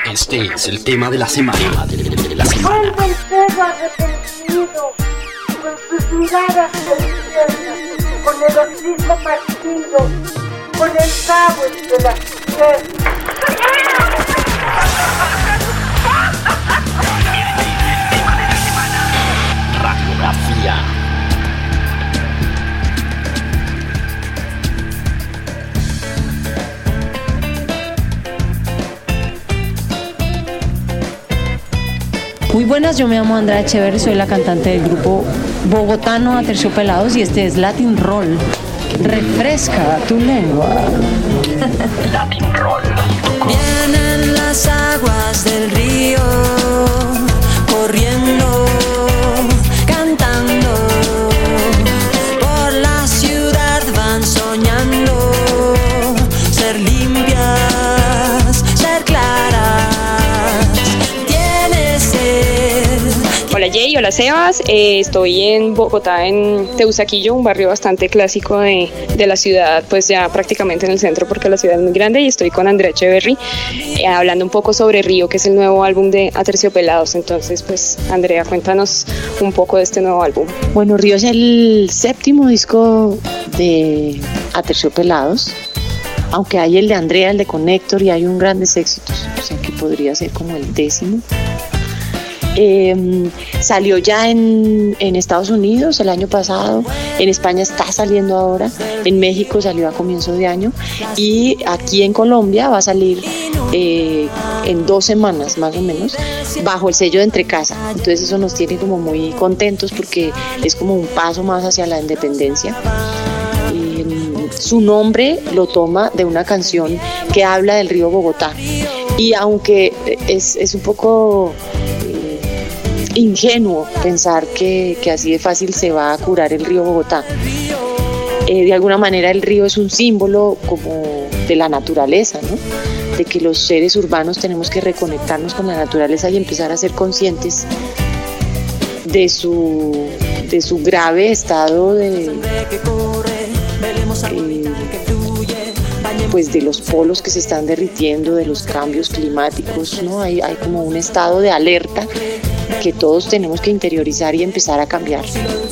Este es el tema de la semana. Vuelve el perro arrepentido, con sus miradas tiernas, con el hocico partido, con el cabo entre las piernas. Radiografía. Muy buenas, yo me llamo Andrea Echeverri, soy la cantante del grupo bogotano Aterciopelados y este es Latin Roll. Refresca tu lengua. Latin Roll. Vienen las aguas del río, corriendo, cantando, por la ciudad van soñando, ser limpias, ser claras. Hola Jay, hola Sebas, estoy en Bogotá, en Teusaquillo, un barrio bastante clásico de la ciudad, pues ya prácticamente en el centro porque la ciudad es muy grande, y estoy con Andrea Echeverri hablando un poco sobre Río, que es el nuevo álbum de Aterciopelados. Entonces pues Andrea, cuéntanos un poco de este nuevo álbum. Bueno, Río es el 7º disco de Aterciopelados, aunque hay el de Andrea, el de Connector, y hay un Grandes Éxitos, o sea que podría ser como el 10º. Salió ya en Estados Unidos el año pasado, en España está saliendo ahora, en México salió a comienzo de año y aquí en Colombia va a salir en 2 semanas más o menos, bajo el sello de Entrecasa. Entonces eso nos tiene como muy contentos porque es como un paso más hacia la independencia. Su nombre lo toma de una canción que habla del río Bogotá, y aunque es un poco ingenuo pensar que así de fácil se va a curar el río Bogotá. De alguna manera el río es un símbolo como de la naturaleza, ¿no? De que los seres urbanos tenemos que reconectarnos con la naturaleza y empezar a ser conscientes de su grave estado pues de los polos que se están derritiendo, de los cambios climáticos, ¿no? Hay como un estado de alerta que todos tenemos que interiorizar y empezar a cambiar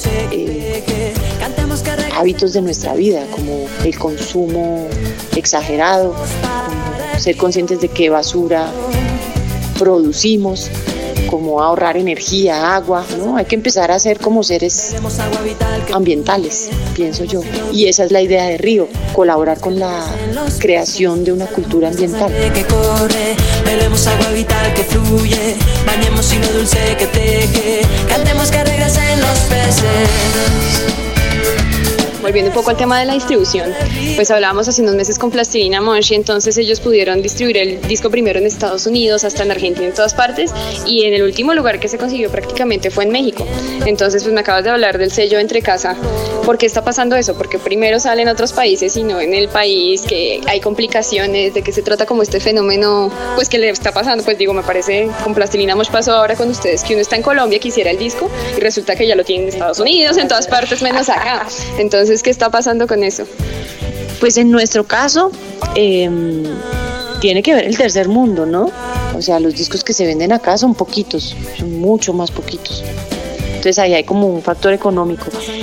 hábitos de nuestra vida, como el consumo exagerado, como ser conscientes de qué basura producimos, como ahorrar energía, agua, ¿no? Hay que empezar a ser como seres ambientales, pienso yo. Y esa es la idea de Río, colaborar con la creación de una cultura ambiental. Que corre, bebemos agua vital que fluye, bañemos hilo dulce que teje, cantemos que regresen los peces. Volviendo un poco al tema de la distribución, pues hablábamos hace unos meses con Plastilina Mosh, y entonces ellos pudieron distribuir el disco primero en Estados Unidos, hasta en Argentina, en todas partes, y en el último lugar que se consiguió prácticamente fue en México. Entonces pues me acabas de hablar del sello Entrecasa. ¿Por qué está pasando eso? Porque primero sale en otros países y no en el país, que hay complicaciones, de qué se trata como este fenómeno, pues que le está pasando. Pues digo, me parece, con Plastilina Mosh pasó ahora con ustedes, que uno está en Colombia, quisiera el disco, y resulta que ya lo tienen en Estados Unidos, en todas partes menos acá. Entonces, ¿qué está pasando con eso? Pues en nuestro caso tiene que ver el tercer mundo, ¿no? O sea, los discos que se venden acá son poquitos, son mucho más poquitos. Entonces ahí hay como un factor económico.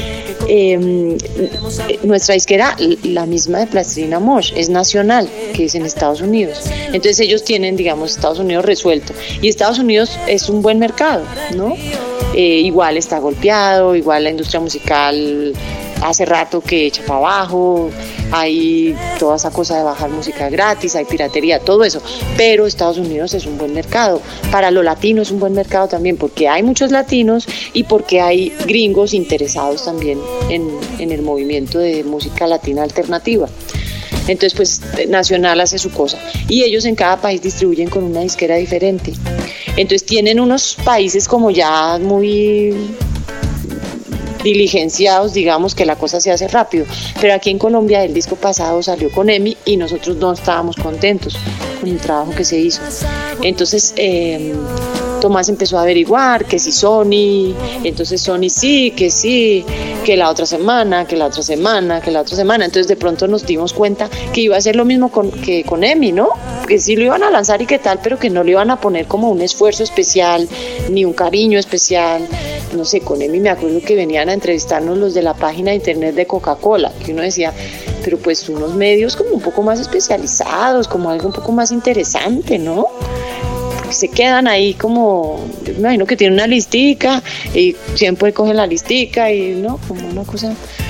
Nuestra disquera, la misma de Plastilina Mosh, es nacional, que es en Estados Unidos. Entonces ellos tienen, digamos, Estados Unidos resuelto. Y Estados Unidos es un buen mercado, ¿no? Igual está golpeado, igual la industria musical hace rato que echa para abajo, hay toda esa cosa de bajar música gratis, hay piratería, todo eso, pero Estados Unidos es un buen mercado. Para lo latino es un buen mercado también, porque hay muchos latinos y porque hay gringos interesados también en el movimiento de música latina alternativa. Entonces pues Nacional hace su cosa y ellos en cada país distribuyen con una disquera diferente. Entonces tienen unos países como ya muy diligenciados, digamos que la cosa se hace rápido. Pero aquí en Colombia el disco pasado salió con EMI y nosotros no estábamos contentos con el trabajo que se hizo. Entonces Tomás empezó a averiguar que si Sony, entonces Sony sí, que la otra semana, que la otra semana, que la otra semana. Entonces de pronto nos dimos cuenta que iba a ser lo mismo que con EMI, ¿no? Que sí lo iban a lanzar y qué tal, pero que no le iban a poner como un esfuerzo especial, ni un cariño especial. No sé, con EMI me acuerdo que venían a entrevistarnos los de la página de internet de Coca-Cola, que uno decía, pero pues unos medios como un poco más especializados, como algo un poco más interesante, ¿no? Se quedan ahí como, me imagino que tienen una listica y siempre cogen la listica y no, como una cosa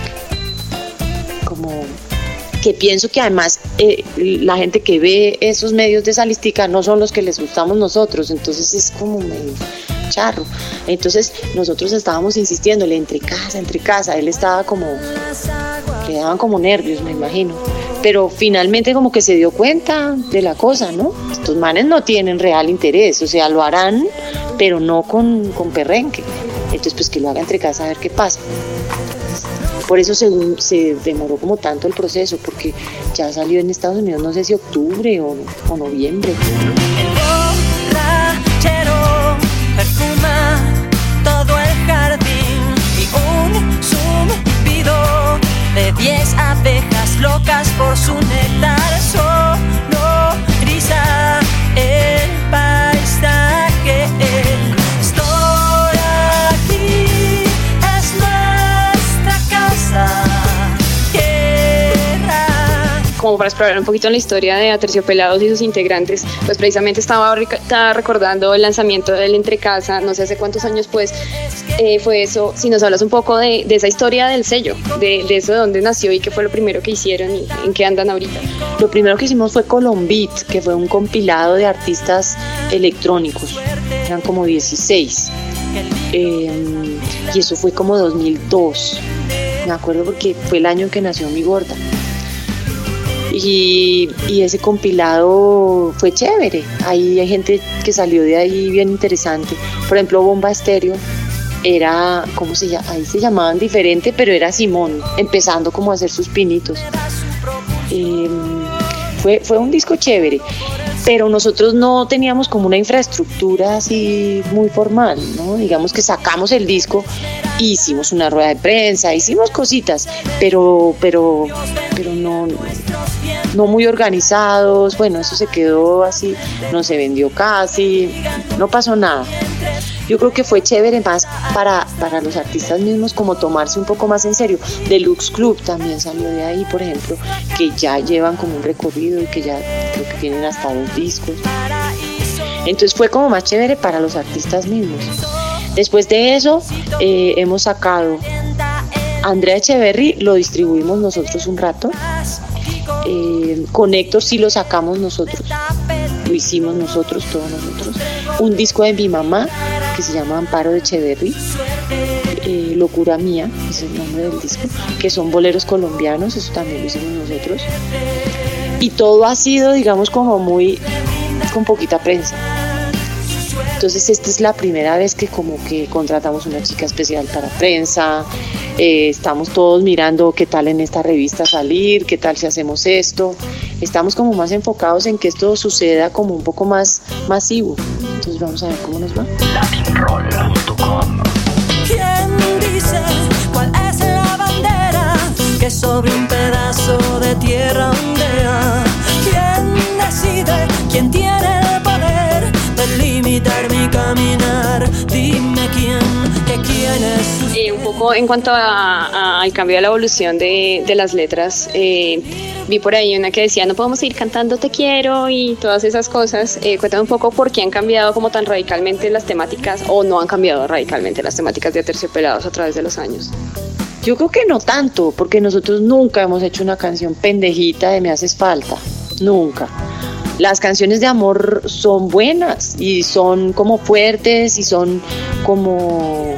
como que pienso que además la gente que ve esos medios de esa listica no son los que les gustamos nosotros, entonces es como medio charro. Entonces nosotros estábamos insistiéndole entre casa, él estaba como, le daban como nervios, me imagino. Pero finalmente como que se dio cuenta de la cosa, ¿no? Estos manes no tienen real interés, o sea, lo harán, pero no con perrenque. Entonces, pues que lo haga entre casa a ver qué pasa. Por eso se demoró como tanto el proceso, porque ya salió en Estados Unidos, no sé si octubre o noviembre. El borrachero perfuma todo el jardín y un zumbido de 10 abejas locas por su néctar sonoriza el paisaje. Estoy aquí, es nuestra casa, tierra. Como para explorar un poquito la historia de Aterciopelados y sus integrantes, pues precisamente estaba recordando el lanzamiento del Entrecasa, no sé hace cuántos años pues fue eso. Si nos hablas un poco de esa historia del sello, de eso, de dónde nació y qué fue lo primero que hicieron y en qué andan ahorita. Lo primero que hicimos fue Colombit, que fue un compilado de artistas electrónicos, eran como 16, y eso fue como 2002, me acuerdo porque fue el año en que nació Mi Gorda. Y ese compilado fue chévere, ahí hay gente que salió de ahí bien interesante. Por ejemplo, Bomba Estéreo era, ¿cómo se llama? Ahí se llamaban diferente, pero era Simón, empezando como a hacer sus pinitos. Fue un disco chévere, pero nosotros no teníamos como una infraestructura así muy formal, ¿no? Digamos que sacamos el disco, hicimos una rueda de prensa, hicimos cositas, pero no muy organizados. Bueno, eso se quedó así, no se vendió casi, no pasó nada. Yo creo que fue chévere más para los artistas mismos como tomarse un poco más en serio. Deluxe Club también salió de ahí, por ejemplo, que ya llevan como un recorrido y que ya creo que tienen hasta 2 discos. Entonces fue como más chévere para los artistas mismos. Después de eso hemos sacado Andrea Echeverry, lo distribuimos nosotros un rato. Con Héctor sí lo sacamos nosotros, lo hicimos nosotros, todos nosotros. Un disco de mi mamá que se llama Amparo de Echeverry, Locura Mía es el nombre del disco, que son boleros colombianos, eso también lo hicimos nosotros. Y todo ha sido, digamos, como muy con poquita prensa. Entonces esta es la primera vez que como que contratamos una chica especial para prensa. Estamos todos mirando qué tal en esta revista salir, qué tal si hacemos esto. Estamos como más enfocados en que esto suceda como un poco más masivo. Entonces vamos a ver cómo nos va. Latinroll.com. ¿Quién dice cuál es la bandera que sobre un pedazo de tierra ondea? ¿Quién decide? ¿Quién tiene el poder de limitar mi caminar? Dime quién es. Un poco en cuanto al cambio de la evolución de las letras, vi por ahí una que decía no podemos seguir cantando te quiero y todas esas cosas. Cuéntame un poco por qué han cambiado como tan radicalmente las temáticas, o no han cambiado radicalmente las temáticas de Aterciopelados a través de los años. Yo creo que no tanto, porque nosotros nunca hemos hecho una canción pendejita de Me Haces Falta, nunca. Las canciones de amor son buenas y son como fuertes y son como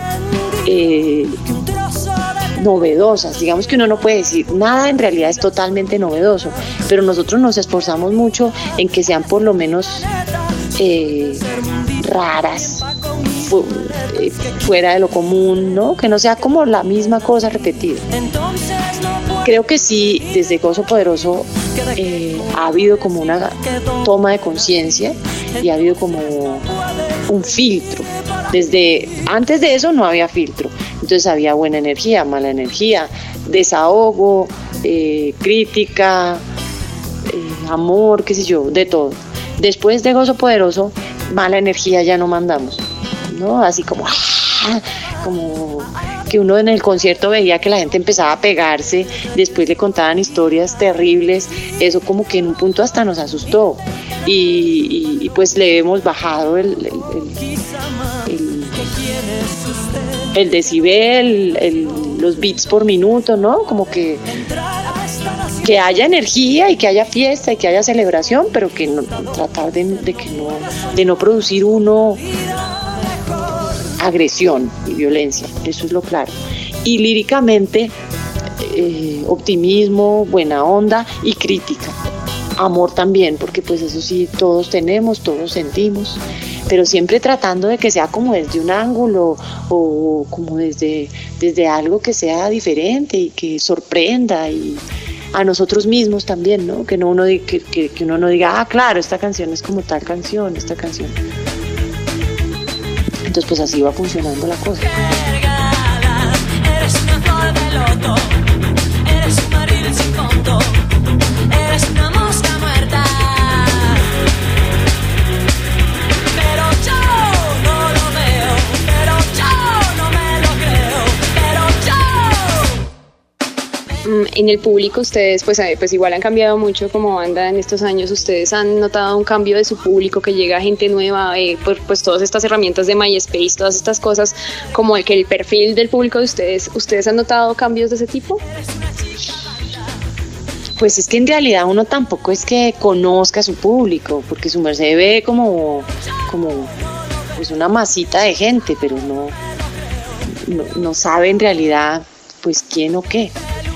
novedosas. Digamos que uno no puede decir nada, en realidad es totalmente novedoso, pero nosotros nos esforzamos mucho en que sean por lo menos raras, fuera de lo común, ¿no? Que no sea como la misma cosa repetida. Creo que sí, desde Gozo Poderoso ha habido como una toma de conciencia y ha habido como un filtro. Desde antes de eso no había filtro, entonces había buena energía, mala energía, desahogo, crítica, amor, qué sé yo, de todo. Después de Gozo Poderoso, mala energía ya no mandamos, ¿no? Así como que uno en el concierto veía que la gente empezaba a pegarse, después le contaban historias terribles, eso como que en un punto hasta nos asustó y pues le hemos bajado el decibel, los beats por minuto, ¿no? Como que haya energía y que haya fiesta y que haya celebración, pero que no, tratar de no producir uno agresión y violencia, eso es lo claro. Y líricamente, optimismo, buena onda y crítica. Amor también, porque pues eso sí, todos tenemos, todos sentimos, pero siempre tratando de que sea como desde un ángulo o como desde algo que sea diferente y que sorprenda y a nosotros mismos también, ¿no? Que uno no diga, claro, esta canción es como tal canción, esta canción. Entonces pues así va funcionando la cosa. Eres una flor de loto, eres un barril sin fondo, eres una mosca muerta. Pero yo no lo veo, pero yo no me lo creo, pero yo. En el público ustedes pues igual han cambiado mucho como banda en estos años. ¿Ustedes han notado un cambio de su público, que llega gente nueva, pues todas estas herramientas de MySpace, todas estas cosas, como el perfil del público de ustedes han notado cambios de ese tipo? Pues es que en realidad uno tampoco es que conozca a su público, porque su merced ve como pues una masita de gente, pero no sabe en realidad pues quién o qué.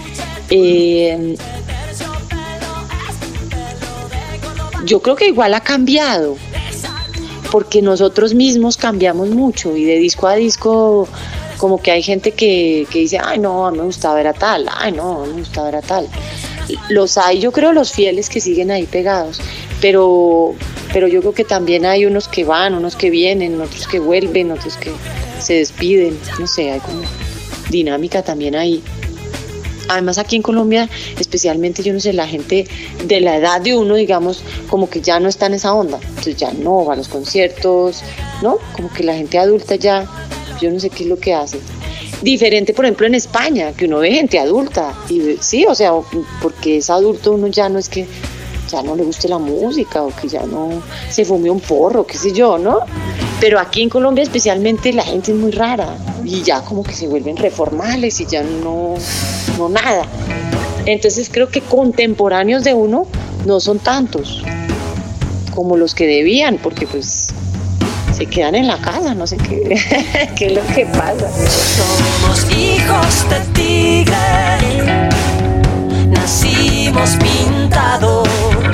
Yo creo que igual ha cambiado, porque nosotros mismos cambiamos mucho y de disco a disco como que hay gente que dice, ay no, a mí me gustaba ver a tal, ay no, a mí me gustaba ver a tal. Los hay, yo creo, los fieles que siguen ahí pegados, pero yo creo que también hay unos que van, unos que vienen, otros que vuelven, otros que se despiden, no sé, hay como dinámica también ahí. Además aquí en Colombia, especialmente, yo no sé, la gente de la edad de uno, digamos, como que ya no está en esa onda, entonces ya no va a los conciertos, ¿no? Como que la gente adulta ya, yo no sé qué es lo que hace. Diferente, por ejemplo, en España, que uno ve gente adulta, y sí, o sea, porque es adulto, uno ya no es que ya no le guste la música, o que ya no se fume un porro, qué sé yo, ¿no? Pero aquí en Colombia especialmente la gente es muy rara, y ya como que se vuelven reformales y ya no nada. Entonces creo que contemporáneos de uno no son tantos como los que debían, porque pues se quedan en la casa, no sé qué es lo que pasa. Somos hijos de tigre, nacimos pintados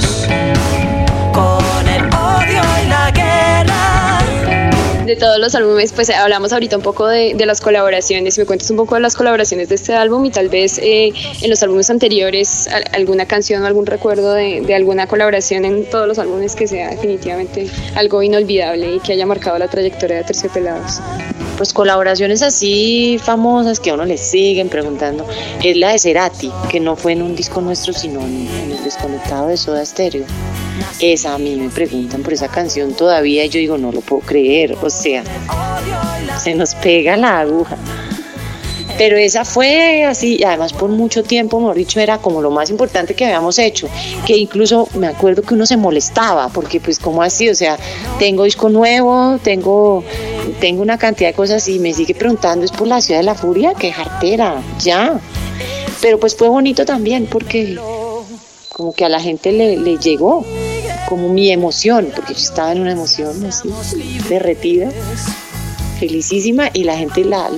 con el odio y la guerra. De todos los álbumes, pues hablamos ahorita un poco de las colaboraciones. Si me cuentas un poco de las colaboraciones de este álbum y tal vez en los álbumes anteriores alguna canción o algún recuerdo de alguna colaboración en todos los álbumes que sea definitivamente algo inolvidable y que haya marcado la trayectoria de Aterciopelados. Pues colaboraciones así famosas que a uno le siguen preguntando es la de Cerati, que no fue en un disco nuestro sino en el Desconectado de Soda Stereo. Esa, a mí me preguntan por esa canción todavía y yo digo, no lo puedo creer, o sea, se nos pega la aguja. Pero esa fue así, y además por mucho tiempo, mejor dicho, era como lo más importante que habíamos hecho, que incluso me acuerdo que uno se molestaba, porque pues como así, o sea, tengo disco nuevo, tengo una cantidad de cosas y me sigue preguntando, ¿es por la Ciudad de la Furia? ¡Qué jartera! Ya. Pero pues fue bonito también, porque como que a la gente le llegó como mi emoción, porque yo estaba en una emoción así, derretida, felicísima, y la gente la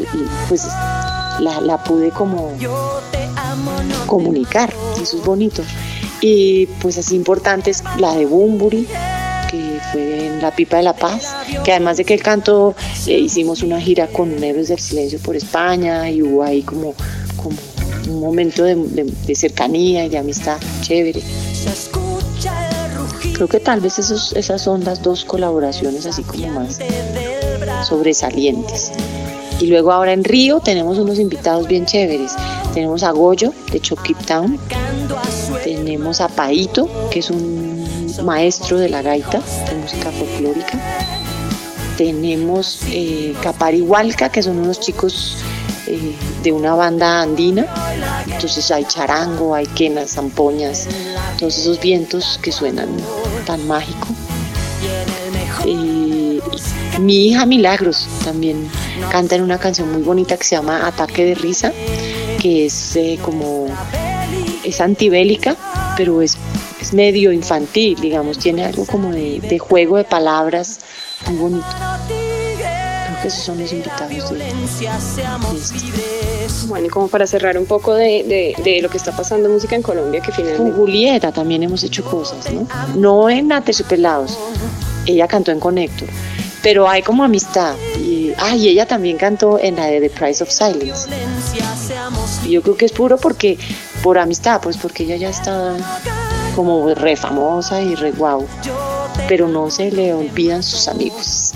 pude como comunicar, y eso es bonito. Y pues así importantes, la de Bunbury, que fue en La Pipa de la Paz, que además de que él cantó hicimos una gira con Héroes del Silencio por España y hubo ahí como un momento de cercanía y de amistad chévere. Creo que tal vez esas son las dos colaboraciones así como más sobresalientes. Y luego ahora en Río tenemos unos invitados bien chéveres. Tenemos a Goyo de Chokip Town, tenemos a Paito, que es un maestro de la gaita de música folclórica, tenemos Caparihualca, que son unos chicos de una banda andina. Entonces hay charango, hay quenas, zampoñas, todos esos vientos que suenan tan mágico. Mi hija Milagros también canta en una canción muy bonita que se llama Ataque de Risa, que es es antibélica, pero es medio infantil, digamos, tiene algo como de juego de palabras muy bonito. Creo que esos son los invitados de Bueno, y como para cerrar un poco de lo que está pasando en música en Colombia, que finalmente... Con Julieta también hemos hecho cosas, ¿no? No en Aterciopelados, ella cantó en Connector, pero hay como amistad. Y ella también cantó en la de The Price of Silence. Y yo creo que es por amistad, pues porque ella ya está como re famosa y re guau, pero no se le olvidan sus amigos.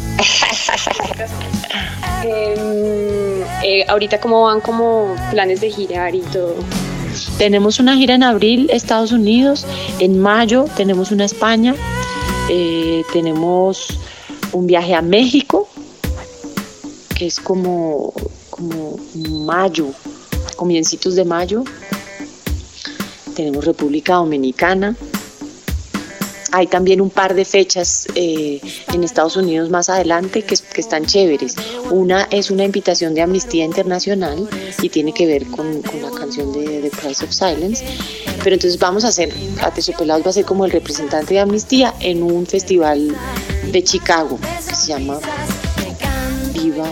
Ahorita cómo van como planes de girar y todo. Tenemos una gira en abril, Estados Unidos. En mayo tenemos una España. Tenemos un viaje a México, que es como mayo, comiencitos de mayo. Tenemos República Dominicana. Hay también un par de fechas en Estados Unidos más adelante que están chéveres. Una es una invitación de Amnistía Internacional y tiene que ver con la canción de The Price of Silence. Pero entonces vamos a hacer, Aterciopelados va a ser como el representante de Amnistía en un festival de Chicago que se llama Viva.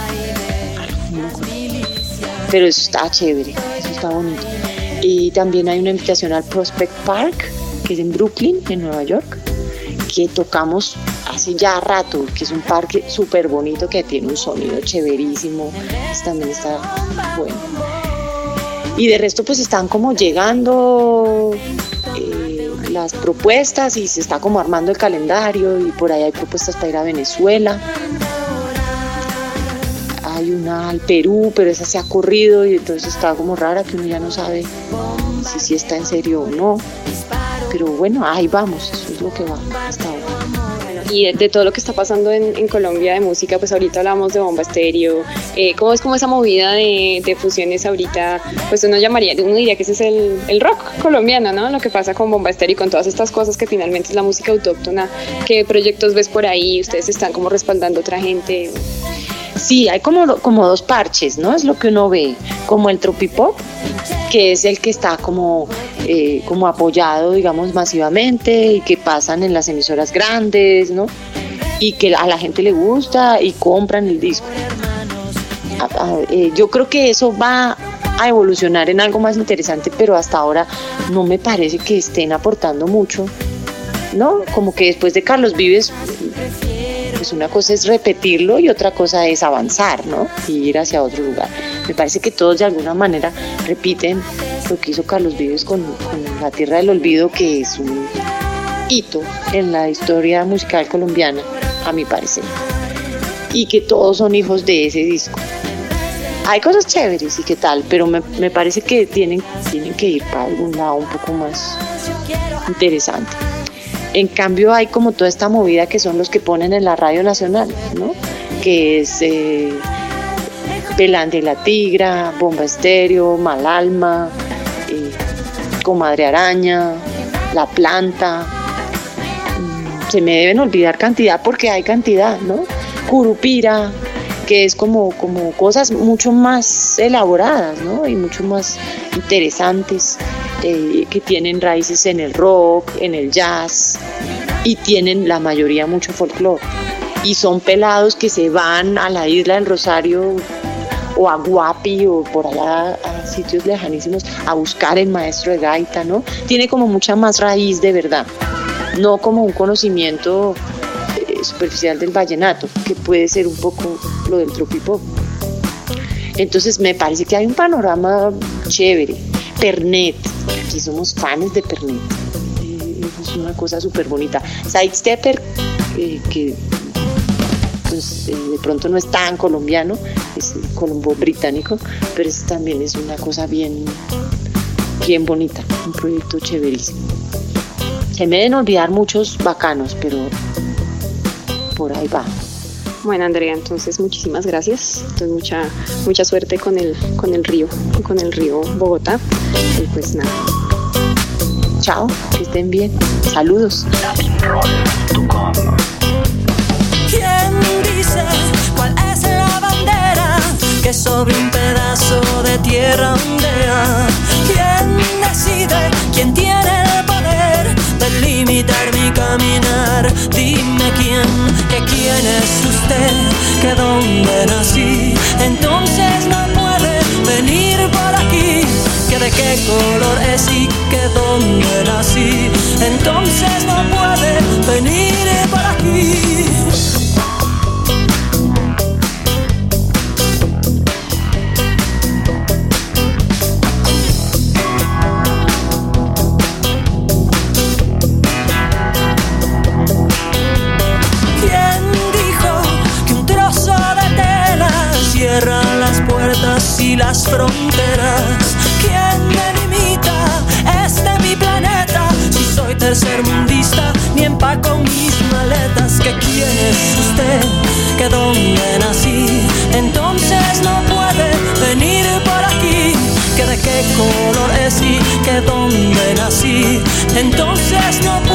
Pero eso está chévere, eso está bonito. Y también hay una invitación al Prospect Park, que es en Brooklyn, en Nueva York, que tocamos hace ya rato, que es un parque súper bonito que tiene un sonido chéverísimo. También está bueno. Y de resto pues están como llegando las propuestas y se está como armando el calendario, y por ahí hay propuestas para ir a Venezuela. Hay una al Perú, pero esa se ha corrido y entonces está como rara, que uno ya no sabe si está en serio o no. Pero bueno, ahí vamos, eso es lo que va hasta ahora. Y de todo lo que está pasando en Colombia de música, pues ahorita hablamos de Bomba Estéreo. ¿Cómo es como esa movida de fusiones ahorita? Pues uno diría que ese es el rock colombiano, ¿no? Lo que pasa con Bomba Estéreo y con todas estas cosas que finalmente es la música autóctona. ¿Qué proyectos ves por ahí? ¿Ustedes están como respaldando a otra gente? Sí, hay como dos parches, ¿no? Es lo que uno ve, como el tropipop, que es el que está como apoyado, digamos, masivamente, y que pasan en las emisoras grandes, ¿no? Y que a la gente le gusta y compran el disco. Yo creo que eso va a evolucionar en algo más interesante, pero hasta ahora no me parece que estén aportando mucho, ¿no? Como que después de Carlos Vives, pues una cosa es repetirlo y otra cosa es avanzar, ¿no? Y ir hacia otro lugar. Me parece que todos de alguna manera repiten lo que hizo Carlos Vives con La Tierra del Olvido, que es un hito en la historia musical colombiana, a mi parecer. Y que todos son hijos de ese disco. Hay cosas chéveres y qué tal, pero me parece que tienen que ir para algún lado un poco más interesante. En cambio hay como toda esta movida que son los que ponen en la Radio Nacional, ¿no? Que es Belande y la Tigra, Bomba Estéreo, Mal Alma, Comadre Araña, La Planta. Se me deben olvidar cantidad porque hay cantidad, ¿no? Curupira, que es como cosas mucho más elaboradas, ¿no? Y mucho más interesantes, que tienen raíces en el rock, en el jazz, y tienen la mayoría mucho folclore. Y son pelados que se van a la isla del Rosario o a Guapi o por allá a sitios lejanísimos a buscar el maestro de gaita, ¿no? Tiene como mucha más raíz de verdad, no como un conocimiento superficial del vallenato, que puede ser un poco lo del tropipop. Entonces me parece que hay un panorama chévere. Pernet, aquí somos fans de Pernet, es una cosa súper bonita. Sidestepper, que pues, de pronto no es tan colombiano, es colombo-británico, pero también es una cosa bien bonita, un proyecto chéverísimo. Se me deben olvidar muchos bacanos, pero por ahí va. Bueno, Andrea, entonces muchísimas gracias. Entonces mucha suerte con el río Bogotá. Y pues nada. Chao, que estén bien. Saludos. Latinroll.com. ¿Quién dice cuál es la bandera que sobre un pedazo de tierra ondea? ¿Quién decide? ¿Quién tiene el poder de limitar mi caminar? Dime quién es usted, que dónde nací, entonces no puede venir por aquí. Que de qué color es y que dónde nací, entonces no puede venir por aquí. Y las fronteras, ¿quién delimita este mi planeta? Si soy tercermundista, ni empaco mis maletas. ¿Que quién es usted? ¿Que dónde nací? Entonces no puede venir por aquí. ¿Que de qué color es y que dónde nací? Entonces no puede